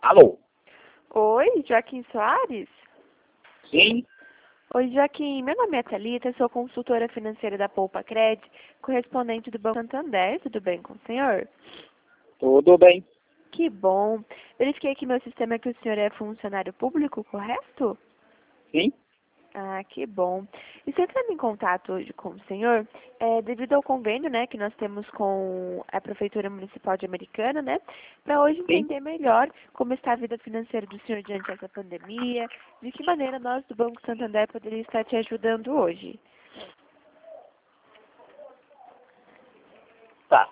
Alô? Oi, Joaquim Soares? Sim? Oi, Joaquim. Meu nome é Thalita, sou consultora financeira da Poupa Cred, correspondente do Banco Santander. Tudo bem com o senhor? Tudo bem? Que bom. Verifiquei aqui meu sistema que o senhor é funcionário público, correto? Sim? Ah, que bom. E se entrando em contato hoje com o senhor, devido ao convênio, né, que nós temos com a Prefeitura Municipal de Americana, né, para hoje Sim? entender melhor como está a vida financeira do senhor diante dessa pandemia, de que maneira nós do Banco Santander poderíamos estar te ajudando hoje. Tá.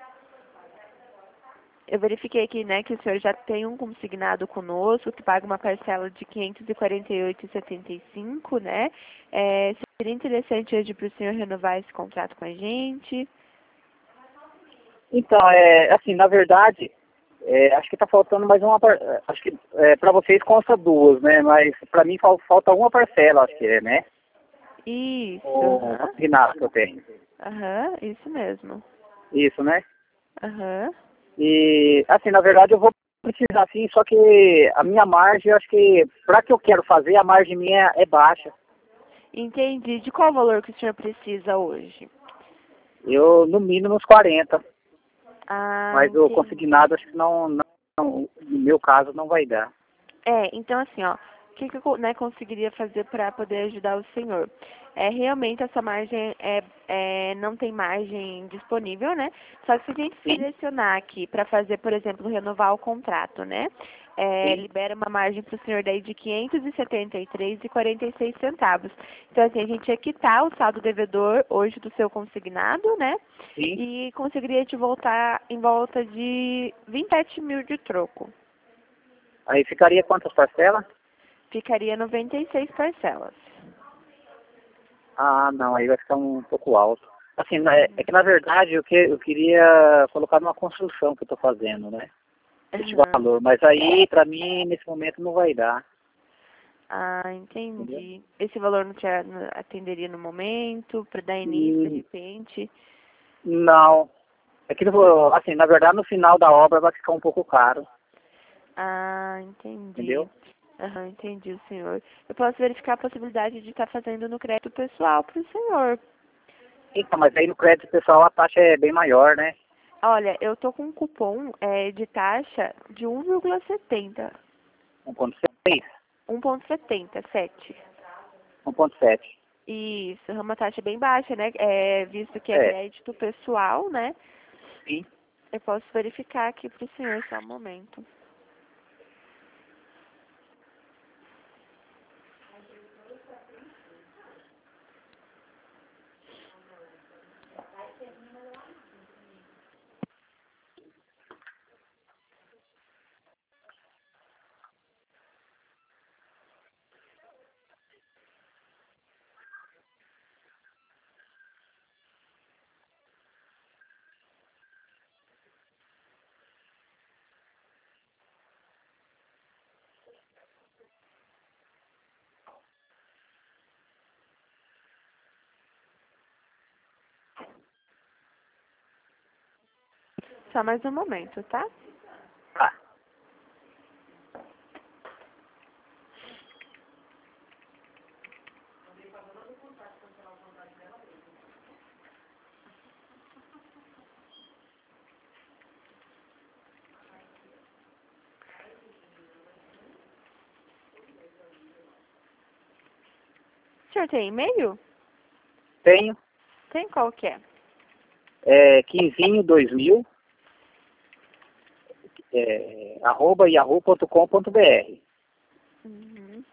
Eu verifiquei aqui, né, que o senhor já tem um consignado conosco, que paga uma parcela de R$ 548,75, né? Seria interessante hoje para o senhor renovar esse contrato com a gente. Então, assim, na verdade, acho que tá faltando mais uma acho que para vocês consta duas, né? Mas para mim falta uma parcela, acho que é, né? Isso, O aham. consignado que eu tenho. Aham, isso mesmo. Isso, né? Aham. E, assim, na verdade eu vou precisar sim, só que a minha margem, eu acho que para que eu quero fazer, a margem minha é baixa. Entendi. De qual valor que o senhor precisa hoje? Eu, no mínimo, uns 40. Ah, Mas o entendi. consignado, acho que no meu caso, não vai dar. Então assim, ó, o que eu, né, conseguiria fazer para poder ajudar o senhor? Realmente essa margem não tem margem disponível, né? Só que se a gente Sim, selecionar aqui para fazer, por exemplo, renovar o contrato, né? sim. Libera uma margem para o senhor daí de R$ 573,46. Então, assim, a gente ia quitar o saldo devedor hoje do seu consignado, né? Sim. E conseguiria te voltar em volta de 27 mil de troco. Aí ficaria quantas parcelas? Ficaria 96 parcelas. Ah, não, aí vai ficar um pouco alto. Assim, é que na verdade eu queria colocar numa construção que eu estou fazendo, né? Esse Aham. valor. Mas aí, para mim, nesse momento não vai dar. Ah, Entendeu? entendi. Esse valor não atenderia no momento, para dar início, de Hum, repente? não. É que, assim, na verdade, no final da obra vai ficar um pouco caro. Ah, entendi. Entendeu? Aham, entendi o senhor. Eu posso verificar a possibilidade de estar fazendo no crédito pessoal para o senhor. Então, mas aí no crédito pessoal a taxa é bem maior, né? Olha, eu tô com um cupom de taxa de 1,70. 1,6, 1,77. 1,7. Isso, é uma taxa bem baixa, né? Visto que é É, crédito pessoal, né? sim. Eu posso verificar aqui para o senhor só um momento. Só mais um momento, tá? Tá. O senhor tem e-mail? Tenho. Tem qual que é? Quinzinho2000, arroba yahoo.com.br. Uhum.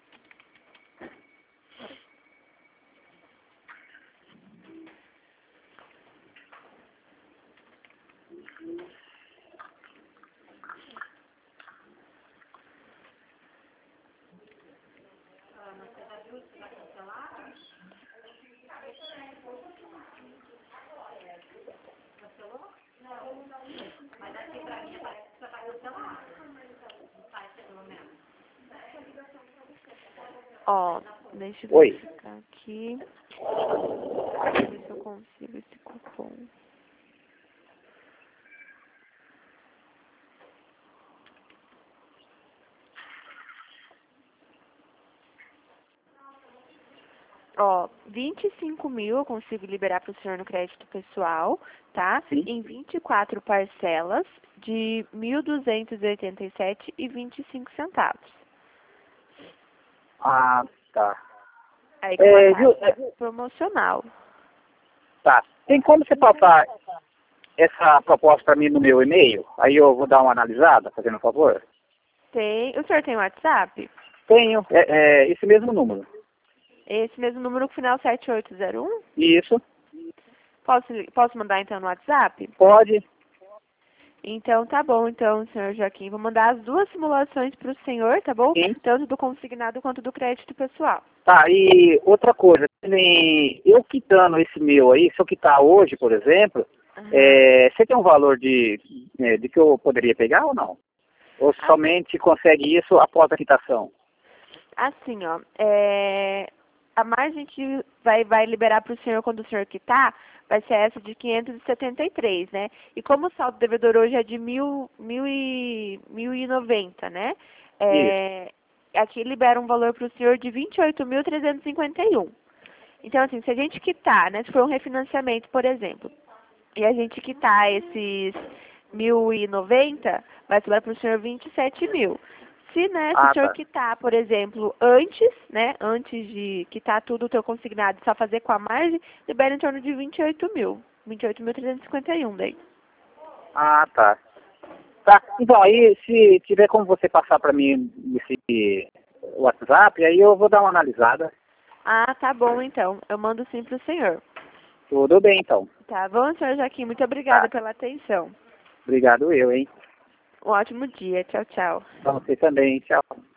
Ó, deixa eu Oi. verificar aqui. Ver se eu consigo esse cupom. Ó, 25 mil eu consigo liberar para o senhor no crédito pessoal, tá? Sim. Em 24 parcelas de 1.287,25 centavos. Ah, tá. Aí com uma Viu? taxa promocional. Tá. Tem como você passar essa proposta para mim no meu e-mail? Aí eu vou dar uma analisada, fazendo um favor? Tem. O senhor tem WhatsApp? Tenho. Esse mesmo número. Esse mesmo número com final 7801? Isso. Posso mandar então no WhatsApp? Pode. Então tá bom, então, senhor Joaquim. Vou mandar as duas simulações para o senhor, tá bom? Sim. Tanto do consignado quanto do crédito pessoal. Tá, e outra coisa, eu quitando esse meu aí, se eu quitar hoje, por exemplo, Aham. você tem um valor de que eu poderia pegar ou não? Ou somente consegue isso após a quitação? Assim, ó, a margem que vai liberar para o senhor quando o senhor quitar vai ser essa de 573, né? E como o saldo devedor hoje é de 1.090, né? Aqui libera um valor para o senhor de 28.351. Então, assim, se a gente quitar, né? Se for um refinanciamento, por exemplo, e a gente quitar esses 1.090, vai sobrar para o senhor 27 mil. Se, né, se o senhor quitar, por exemplo, antes, né, antes de quitar tudo o teu consignado, só fazer com a margem, libera em torno de 28 mil. 28.351 daí. Ah, tá. Tá, então aí se tiver como você passar para mim esse WhatsApp, aí eu vou dar uma analisada. Ah, tá bom então. Eu mando sim pro senhor. Tudo bem, então. Tá bom, senhor Joaquim? Muito obrigada Tá. pela atenção. Obrigado eu, hein. Um ótimo dia. Tchau, tchau. Pra você também. Tchau.